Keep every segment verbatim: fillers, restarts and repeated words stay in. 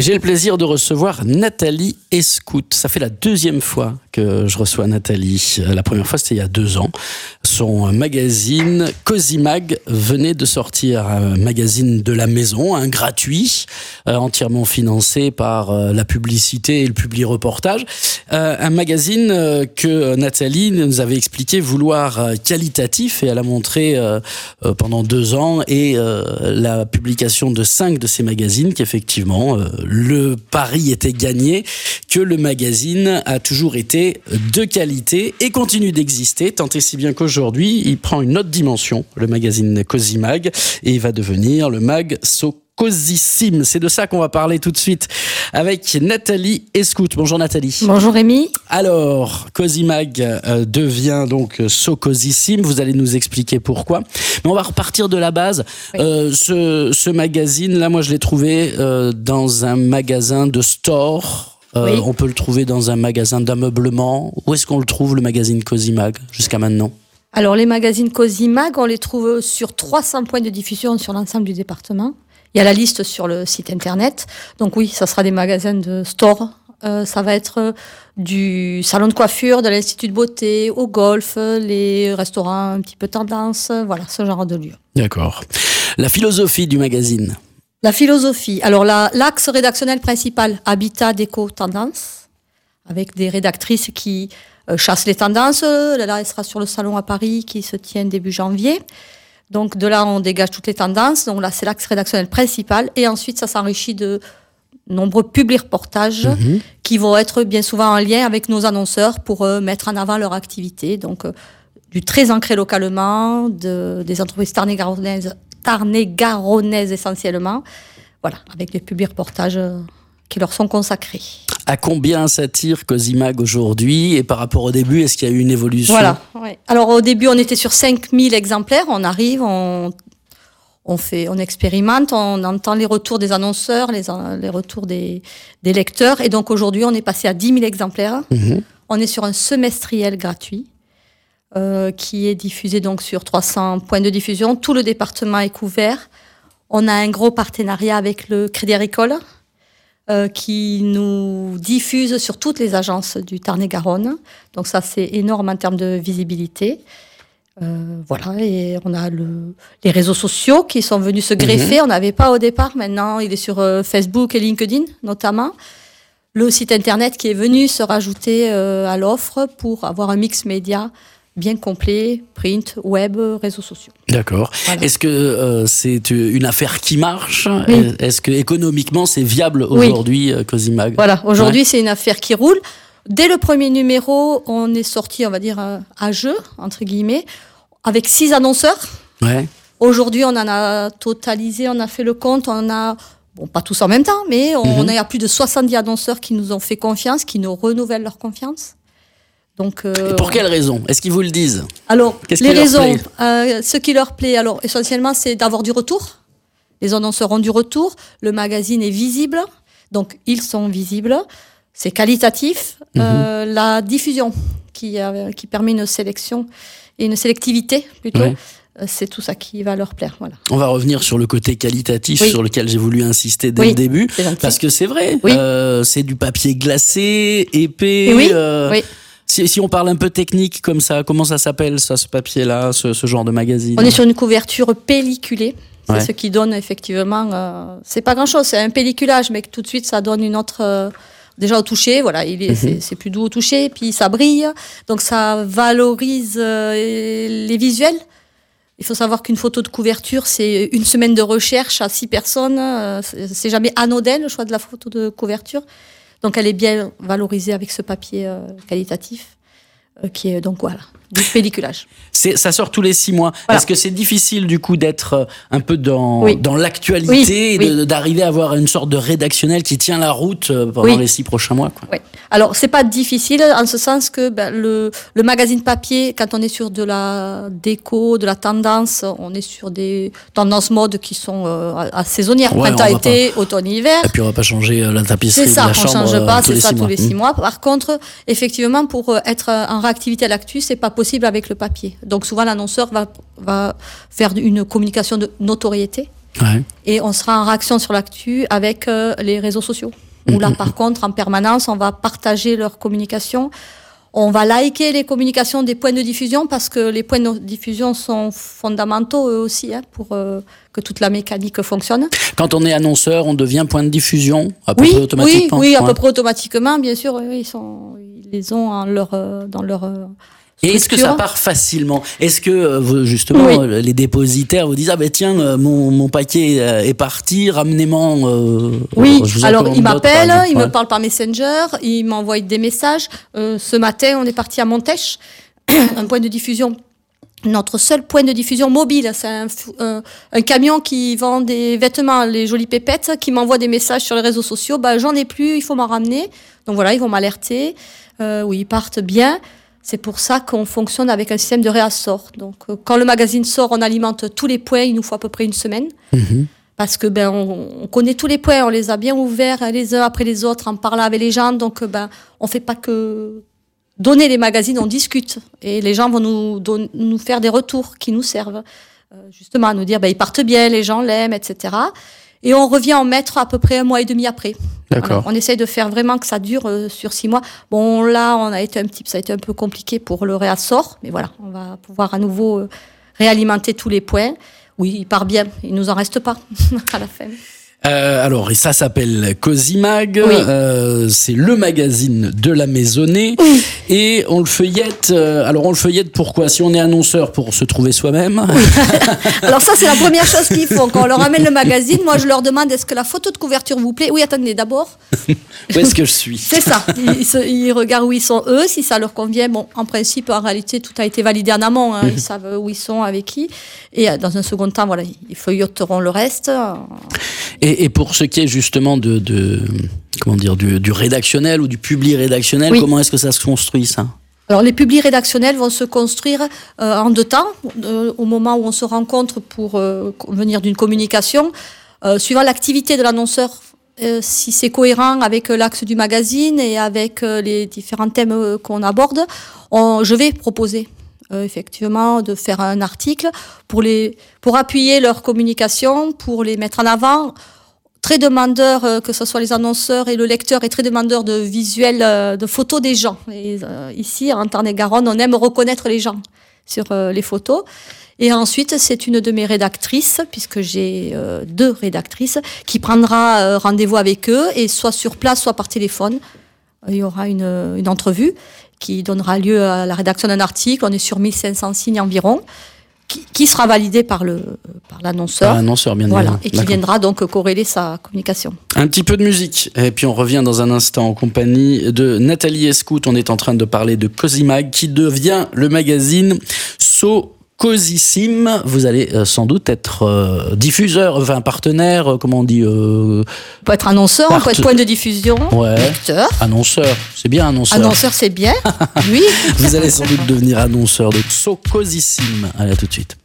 J'ai le plaisir de recevoir Nathalie Escout. Ça fait la deuxième fois que je reçois Nathalie. La première fois, c'était il y a deux ans. Son magazine Cosymag venait de sortir, un magazine de la maison, un gratuit, euh, entièrement financé par euh, la publicité et le publi-reportage. Euh, un magazine euh, que Nathalie nous avait expliqué vouloir euh, qualitatif, et elle a montré euh, euh, pendant deux ans et euh, la publication de cinq de ces magazines qu'effectivement euh, le pari était gagné, que le magazine a toujours été de qualité et continue d'exister, tant et si bien qu'aujourd'hui il prend une autre dimension, le magazine Cosymag, et il va devenir le mag So Cosissime. C'est de ça qu'on va parler tout de suite avec Nathalie Escout. Bonjour Nathalie. Bonjour Rémi. Alors, Cosymag euh, devient donc So Cosissime. Vous allez nous expliquer pourquoi. Mais on va repartir de la base. Oui. Euh, ce, ce magazine-là, moi je l'ai trouvé euh, dans un magasin de store. Euh, oui. On peut le trouver dans un magasin d'ameublement. Où est-ce qu'on le trouve, le magazine Cosymag, jusqu'à maintenant ? Alors, les magazines Cosymag, on les trouve sur trois cents points de diffusion sur l'ensemble du département. Il y a la liste sur le site internet. Donc oui, ça sera des magasins de store. Euh, ça va être du salon de coiffure, de l'institut de beauté, au golf, les restaurants un petit peu tendance. Voilà, ce genre de lieux. D'accord. La philosophie du magazine. La philosophie. Alors la, l'axe rédactionnel principal, habitat, déco, tendance, avec des rédactrices qui euh, chassent les tendances. Là, elle sera sur le salon à Paris qui se tient début janvier. Donc de là, on dégage toutes les tendances. Donc là, c'est l'axe rédactionnel principal. Et ensuite, ça s'enrichit de nombreux publi-reportages mmh. qui vont être bien souvent en lien avec nos annonceurs pour euh, mettre en avant leur activité. Donc euh, du très ancré localement, de, des entreprises tarn-et-garonnaises, tarn-et-garonnaises essentiellement. Voilà, avec des publi-reportages euh, qui leur sont consacrés. À combien s'attire Cosymag aujourd'hui, et par rapport au début, est-ce qu'il y a eu une évolution ? Voilà. Ouais. Alors au début, on était sur cinq mille exemplaires. On arrive, on, on fait, on expérimente, on entend les retours des annonceurs, les, les retours des, des lecteurs. Et donc aujourd'hui, on est passé à dix mille exemplaires. Mmh. On est sur un semestriel gratuit euh, qui est diffusé donc sur trois cents points de diffusion. Tout le département est couvert. On a un gros partenariat avec le Crédit Agricole, Euh, qui nous diffuse sur toutes les agences du Tarn-et-Garonne. Donc ça, c'est énorme en termes de visibilité. Euh, voilà, et on a le, les réseaux sociaux qui sont venus se greffer. Mmh. On n'avait pas au départ. Maintenant, il est sur euh, Facebook et LinkedIn, notamment. Le site Internet qui est venu se rajouter euh, à l'offre pour avoir un mix média bien complet, print, web, réseaux sociaux. D'accord. Voilà. Est-ce que euh, c'est une affaire qui marche ? Oui. Est-ce que économiquement c'est viable aujourd'hui, oui. Cosymag ? Voilà, aujourd'hui ouais. c'est une affaire qui roule. Dès le premier numéro, on est sorti, on va dire, à jeu, entre guillemets, avec six annonceurs. Ouais. Aujourd'hui, on en a totalisé, on a fait le compte, on a, bon, pas tous en même temps, mais on, mm-hmm. on a plus de soixante-dix annonceurs qui nous ont fait confiance, qui nous renouvellent leur confiance. Donc, euh, et pour quelles raisons ? Est-ce qu'ils vous le disent ? Alors, Qu'est-ce les raisons, euh, ce qui leur plaît, alors essentiellement, c'est d'avoir du retour. Les annonceurs ont du retour. Le magazine est visible, donc ils sont visibles. C'est qualitatif. Mmh. Euh, la diffusion qui, euh, qui permet une sélection et une sélectivité plutôt. Ouais. Euh, c'est tout ça qui va leur plaire. Voilà. On va revenir sur le côté qualitatif, oui. sur lequel j'ai voulu insister dès oui, le début, parce que c'est vrai. Oui. Euh, c'est du papier glacé, épais. Oui. Euh, oui. Si, si on parle un peu technique comme ça, comment ça s'appelle ça, ce papier-là, ce, ce genre de magazine ? On est sur une couverture pelliculée. C'est ouais. ce qui donne effectivement... Euh, c'est pas grand-chose, c'est un pelliculage, mais tout de suite, ça donne une autre... Euh, déjà au toucher, voilà, il est, mm-hmm. c'est, c'est plus doux au toucher, puis ça brille. Donc ça valorise euh, les visuels. Il faut savoir qu'une photo de couverture, c'est une semaine de recherche à six personnes. Euh, c'est, c'est jamais anodin, le choix de la photo de couverture. Donc, elle est bien valorisée avec ce papier euh, qualitatif, euh, qui est donc voilà, du pelliculage. C'est, ça sort tous les six mois. Voilà. Est-ce que c'est difficile, du coup, d'être un peu dans, oui. dans l'actualité oui, et de, oui. d'arriver à avoir une sorte de rédactionnel qui tient la route pendant oui. les six prochains mois, quoi. Oui. Alors, c'est pas difficile, en ce sens que ben, le, le magazine papier, quand on est sur de la déco, de la tendance, on est sur des tendances mode qui sont euh, assez saisonnières. Ouais, printemps, été, pas... automne, hiver. Et puis, on va pas changer la tapisserie c'est ça, de la chambre on change pas, tous c'est les ça, six tous mois. les six mois. Par contre, effectivement, pour être en réactivité à l'actu, c'est pas possible avec le papier. Donc, souvent, l'annonceur va, va faire une communication de notoriété. Ouais. Et on sera en réaction sur l'actu avec euh, les réseaux sociaux. Où Mmh, là, mmh. par contre, en permanence, on va partager leurs communications. On va liker les communications des points de diffusion parce que les points de diffusion sont fondamentaux eux aussi hein, pour euh, que toute la mécanique fonctionne. Quand on est annonceur, on devient point de diffusion à peu Oui, près oui, automatiquement. oui, à Ouais. peu près automatiquement, bien sûr. Oui, oui, ils, sont, ils les ont en leur, euh, dans leur euh, Et est-ce que ça structure. part facilement? Est-ce que euh, vous, justement Oui. euh, les dépositaires vous disent ah ben tiens euh, mon, mon paquet euh, est parti, ramenez-moi. Euh, Oui, je vous alors recommande il d'autres, par m'appelle, exemple. il Ouais. me parle par Messenger, il m'envoie des messages. Euh, ce matin, on est parti à Montèche, un point de diffusion. Notre seul point de diffusion mobile, c'est un, fou- un, un camion qui vend des vêtements, les jolies pépettes, qui m'envoie des messages sur les réseaux sociaux. Bah, j'en ai plus, il faut m'en ramener. Donc voilà, ils vont m'alerter. Euh, oui, ils partent bien. C'est pour ça qu'on fonctionne avec un système de réassort. Donc, euh, quand le magazine sort, on alimente tous les points. Il nous faut à peu près une semaine. Mhm. Parce que ben on, on connaît tous les points, on les a bien ouverts les uns après les autres en parlant avec les gens. Donc ben on fait pas que donner les magazines, on discute et les gens vont nous don- nous faire des retours qui nous servent euh, justement à nous dire ben ils partent bien, les gens l'aiment, et cetera. Et on revient en mettre à peu près un mois et demi après. D'accord. Voilà. On essaye de faire vraiment que ça dure euh, sur six mois. Bon là on a été un petit, ça a été un peu compliqué pour le réassort, mais voilà, on va pouvoir à nouveau euh, réalimenter tous les points. Oui, il part bien, il nous en reste pas à la fin. Euh, alors, et ça s'appelle Cosimag. Oui. Euh, c'est le magazine de la maisonnée. Oui. Et on le feuillette. Euh, alors, on le feuillette pourquoi? Si on est annonceur, pour se trouver soi-même. Alors ça, c'est la première chose qu'ils font. Quand on leur amène le magazine, moi, je leur demande est-ce que la photo de couverture vous plaît? Oui, attendez, d'abord. Où est-ce que je suis? C'est ça. Ils, se- ils regardent où ils sont eux, si ça leur convient. Bon, en principe, en réalité, tout a été validé en amont. Hein. Ils savent où ils sont, avec qui. Et euh, dans un second temps, voilà, ils feuilletteront le reste. Et, et pour ce qui est justement de, de comment dire, du, du rédactionnel ou du public rédactionnel, Oui. comment est-ce que ça se construit, ça? Alors, les publics rédactionnels vont se construire euh, en deux temps, euh, au moment où on se rencontre pour euh, venir d'une communication, euh, suivant l'activité de l'annonceur, euh, si c'est cohérent avec euh, l'axe du magazine et avec euh, les différents thèmes euh, qu'on aborde, on, je vais proposer euh, effectivement de faire un article pour les pour appuyer leur communication, pour les mettre en avant. Très demandeur, euh, que ce soit les annonceurs et le lecteur, est très demandeur de visuels, euh, de photos des gens. Et, euh, ici, en Tarn-et-Garonne, on aime reconnaître les gens sur euh, les photos. Et ensuite, c'est une de mes rédactrices, puisque j'ai euh, deux rédactrices, qui prendra euh, rendez-vous avec eux, et soit sur place, soit par téléphone. Il y aura une, une entrevue qui donnera lieu à la rédaction d'un article. On est sur mille cinq cents signes environ. Qui, qui sera validé par le par l'annonceur. Par l'annonceur, bien Voilà, évidemment. et qui D'accord. viendra donc corréler sa communication. Un petit peu de musique, et puis on revient dans un instant en compagnie de Nathalie Escout. On est en train de parler de Cosimag, qui devient le magazine So Cosissime. Vous allez euh, sans doute être euh, diffuseur, enfin partenaire, euh, comment on dit euh, On peut être annonceur, on peut être point de diffusion, Ouais. lecteur. Annonceur, c'est bien annonceur. Annonceur, c'est bien. Oui. Vous allez sans doute devenir annonceur de So Cosissime. Allez, à tout de suite.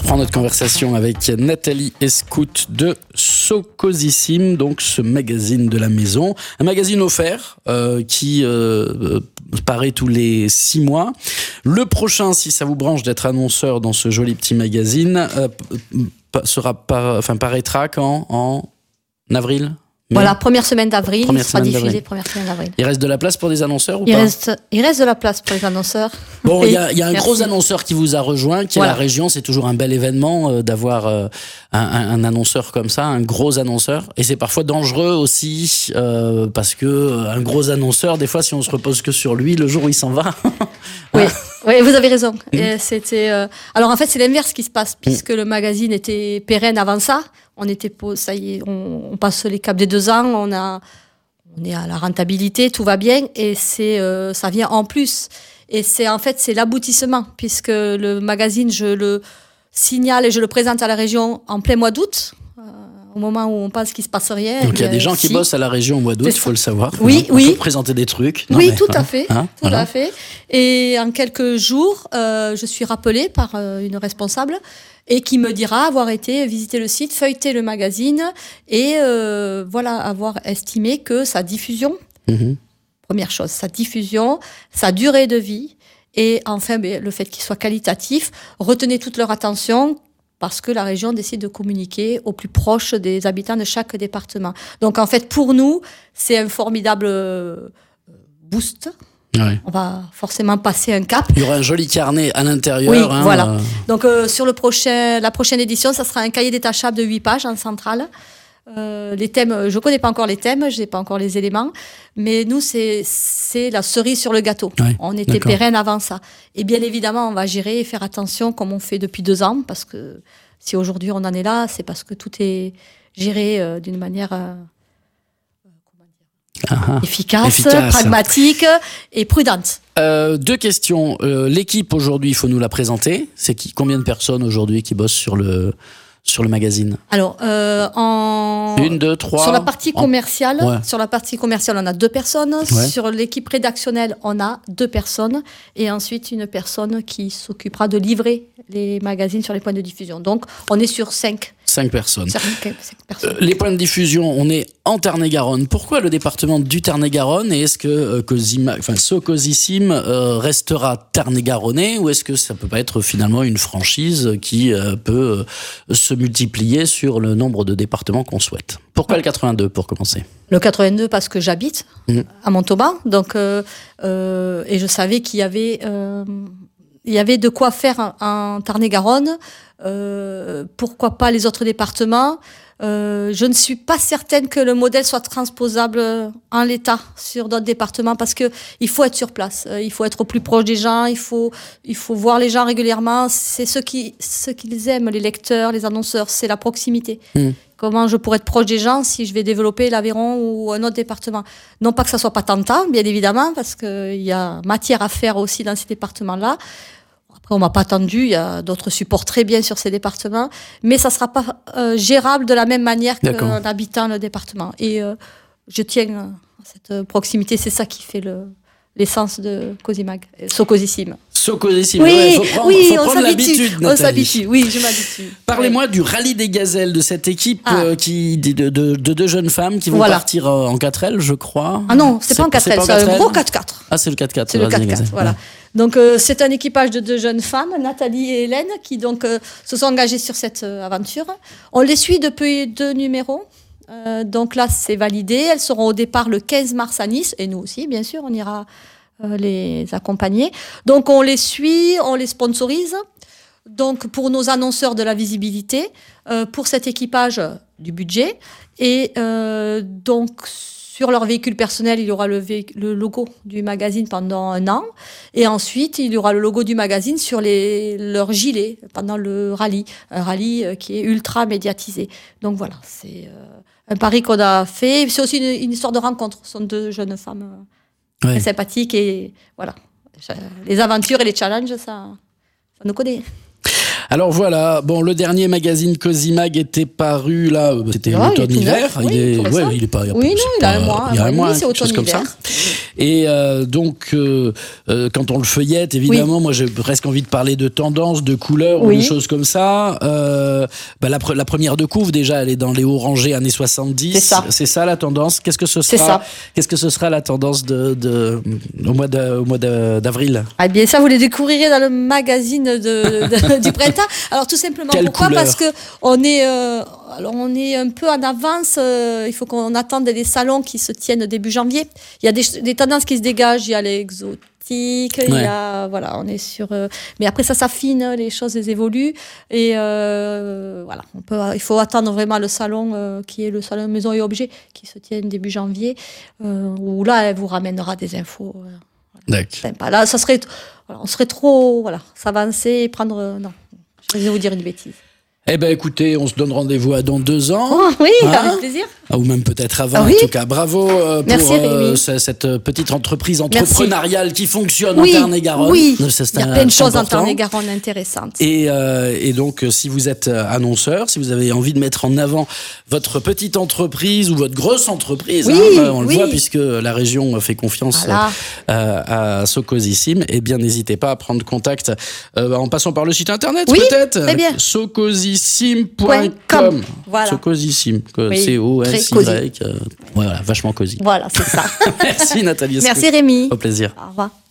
reprend notre conversation avec Nathalie Escout de Socosissime, donc ce magazine de la maison. Un magazine offert euh, qui euh, paraît tous les six mois. Le prochain, si ça vous branche d'être annonceur dans ce joli petit magazine, euh, sera par, enfin, paraîtra quand ? En avril ? Voilà, première semaine d'avril, première il sera semaine diffusé d'avril. première semaine d'avril. Il reste de la place pour des annonceurs ou il pas reste, il reste de la place pour les annonceurs. Bon, il y a, y a un Merci. gros annonceur qui vous a rejoint, qui Voilà. est la région. C'est toujours un bel événement euh, d'avoir euh, un, un, un annonceur comme ça, un gros annonceur. Et c'est parfois dangereux aussi, euh, parce que euh, un gros annonceur, des fois, si on se repose que sur lui, le jour où il s'en va... Oui, oui, vous avez raison. Et c'était, euh... Alors en fait, c'est l'inverse qui se passe, puisque le magazine était pérenne avant ça. On était, ça y est, on, on passe les caps des deux ans, on a, on est à la rentabilité, tout va bien, et c'est, euh, ça vient en plus. Et c'est en fait, c'est l'aboutissement, puisque le magazine, je le signale et je le présente à la région en plein mois d'août. Au moment où on pense qu'il ne se passe rien. Donc il y a des gens si. qui bossent à la région au mois d'août, il faut le savoir. Oui, on oui. peut présenter des trucs. Non, oui, mais, tout voilà. à fait. Hein, tout voilà. à fait. Et en quelques jours, euh, je suis rappelée par euh, une responsable et qui me dira avoir été visiter le site, feuilleter le magazine et euh, voilà, avoir estimé que sa diffusion, Mm-hmm. première chose, sa diffusion, sa durée de vie et enfin ben, le fait qu'il soit qualitatif, retenait toute leur attention, parce que la région décide de communiquer au plus proche des habitants de chaque département. Donc en fait, pour nous, c'est un formidable boost. Ouais. On va forcément passer un cap. Il y aura un joli carnet à l'intérieur. Oui, hein, voilà. euh... Donc euh, sur le prochain, la prochaine édition, ça sera un cahier détachable de huit pages en centrale. Euh, les thèmes, je connais pas encore les thèmes, je n'ai pas encore les éléments, mais nous c'est c'est la cerise sur le gâteau. Ouais, on était d'accord. pérenne avant ça. Et bien évidemment, on va gérer et faire attention comme on fait depuis deux ans, parce que si aujourd'hui on en est là, c'est parce que tout est géré euh, d'une manière euh, comment dire, Ah, efficace, efficace. pragmatique et prudente. Euh, deux questions. Euh, l'équipe aujourd'hui, il faut nous la présenter. C'est qui, combien de personnes aujourd'hui qui bossent sur le sur le magazine? Alors, euh, en... Une, deux, trois. Sur la partie en... commerciale, Ouais. sur la partie commerciale, on a deux personnes. Ouais. Sur l'équipe rédactionnelle, on a deux personnes. Et ensuite, une personne qui s'occupera de livrer les magazines sur les points de diffusion. Donc, on est sur cinq. Cinq personnes. Cinq, cinq personnes. Euh, les points de diffusion, on est en Tarn-et-Garonne. Pourquoi le département du Tarn-et-Garonne? Et est-ce que euh, Cosima, enfin, Socosissime euh, restera Tarn-et-Garonnais, ou est-ce que ça peut pas être finalement une franchise qui euh, peut euh, se multiplier sur le nombre de départements qu'on souhaite? Pourquoi le quatre-vingt-deux pour commencer? Le quatre-vingt-deux parce que j'habite Mmh. à Montauban, donc euh, euh, et je savais qu'il y avait euh, il y avait de quoi faire en, en Tarn-et-Garonne. Euh, pourquoi pas les autres départements? Euh, je ne suis pas certaine que le modèle soit transposable en l'état sur d'autres départements, parce que il faut être sur place, euh, il faut être au plus proche des gens, il faut il faut voir les gens régulièrement. C'est ce qui ce qu'ils aiment, les lecteurs, les annonceurs, c'est la proximité. Mmh. Comment je pourrais être proche des gens si je vais développer l'Aveyron ou un autre département? Non pas que ça soit pas tentant, bien évidemment, parce qu'il y a matière à faire aussi dans ces départements-là. Après, on m'a pas attendu, il y a d'autres supports très bien sur ces départements, mais ça sera pas euh, gérable de la même manière D'accord. qu'en habitant le département. Et euh, je tiens à cette proximité, c'est ça qui fait le, l'essence de Cosimag, Socosissime. Socosissime, Oui, ouais, faut prendre, oui, faut on prendre s'habitue, l'habitude, on Nathalie. s'habitue, oui, je m'habitue. Parlez-moi du rallye des gazelles, de cette équipe Ah. euh, qui, de, de, de, de deux jeunes femmes qui vont Voilà. partir euh, en quatre L, je crois. Ah non, c'est pas en quatre L, c'est un gros quatre-quatre. Ah, c'est le quatre-quatre. C'est le Rallye des quatre-quatre, gazelles. voilà. Ouais. Donc euh, c'est un équipage de deux jeunes femmes, Nathalie et Hélène, qui donc euh, se sont engagées sur cette euh, aventure. On les suit depuis deux numéros. Euh, donc là, c'est validé. Elles seront au départ le quinze mars à Nice, et nous aussi, bien sûr, on ira euh, les accompagner. Donc on les suit, on les sponsorise. Donc pour nos annonceurs de la visibilité, euh, pour cet équipage du budget, et euh, donc sur leur véhicule personnel, il y aura le, vé- le logo du magazine pendant un an, et ensuite il y aura le logo du magazine sur les, leurs gilets pendant le rallye, un rallye euh, qui est ultra médiatisé. Donc voilà, c'est euh, un pari qu'on a fait. C'est aussi une, une histoire de rencontre. Ce sont deux jeunes femmes euh, Ouais. très sympathiques, et voilà, les aventures et les challenges, ça, ça nous connaît. Alors voilà, bon, le dernier magazine Cosimag était paru là, euh, c'était Ah, il est tout l'automne-hiver. neuf, oui, il est, tout récent. ouais, il est pas. Oui, non, c'est il a pas- un mois, il y a un mois un et mois, demi, c'est quelque chose comme ça. automne-hiver. Et euh, donc, euh, euh, quand on le feuillette, évidemment, oui. moi j'ai presque envie de parler de tendance, de couleurs oui. ou de choses comme ça. Euh, bah, la, la première de couve, déjà, elle est dans les hauts rangés années soixante-dix. C'est ça. C'est ça la tendance. Qu'est-ce que ce sera? C'est ça. Qu'est-ce que ce sera la tendance de, de, au mois de, au mois de, d'avril? Ah bien, ça, vous les découvrirez dans le magazine de, de, du printemps. Alors, tout simplement, Quelle pourquoi? couleur? Parce que on est, euh, alors, on est un peu en avance. Euh, il faut qu'on attende les salons qui se tiennent début janvier. Il y a des, des tendances qui se dégagent. Il y a l'exotique. Ouais. Il y a, voilà, on est sur. Euh, mais après, ça s'affine, les choses les évoluent. Et euh, voilà, on peut, il faut attendre vraiment le salon euh, qui est le salon Maison et Objets qui se tient début janvier. Euh, où là, elle vous ramènera des infos. Euh, D'accord. Sympa. Là, ça serait, voilà, on serait trop, voilà, s'avancer et prendre. Euh, non, je vais vous dire une bêtise. Eh ben, écoutez, on se donne rendez-vous à dans deux ans. Oh, oui, hein, avec plaisir. Ou même peut-être avant, ah, oui. en tout cas. Bravo euh, pour Merci, euh, cette petite entreprise entrepreneuriale Merci. qui fonctionne oui, en Tarn-et-Garonne. Oui, c'est, c'est il y a un, plein de choses important. en Tarn-et-Garonne intéressantes. Et, euh, et donc, si vous êtes annonceur, si vous avez envie de mettre en avant votre petite entreprise ou votre grosse entreprise, oui, hein, on le oui. voit puisque la région fait confiance voilà. euh, à Socosissime, eh bien, n'hésitez pas à prendre contact euh, en passant par le site internet, oui, peut-être. Très bien. Socosissime point com. Voilà. Socosissime. Oui, C O S Y. Euh, voilà, vachement cosy. Voilà, c'est ça. Merci Nathalie. Merci Rémi. Au plaisir. Au revoir.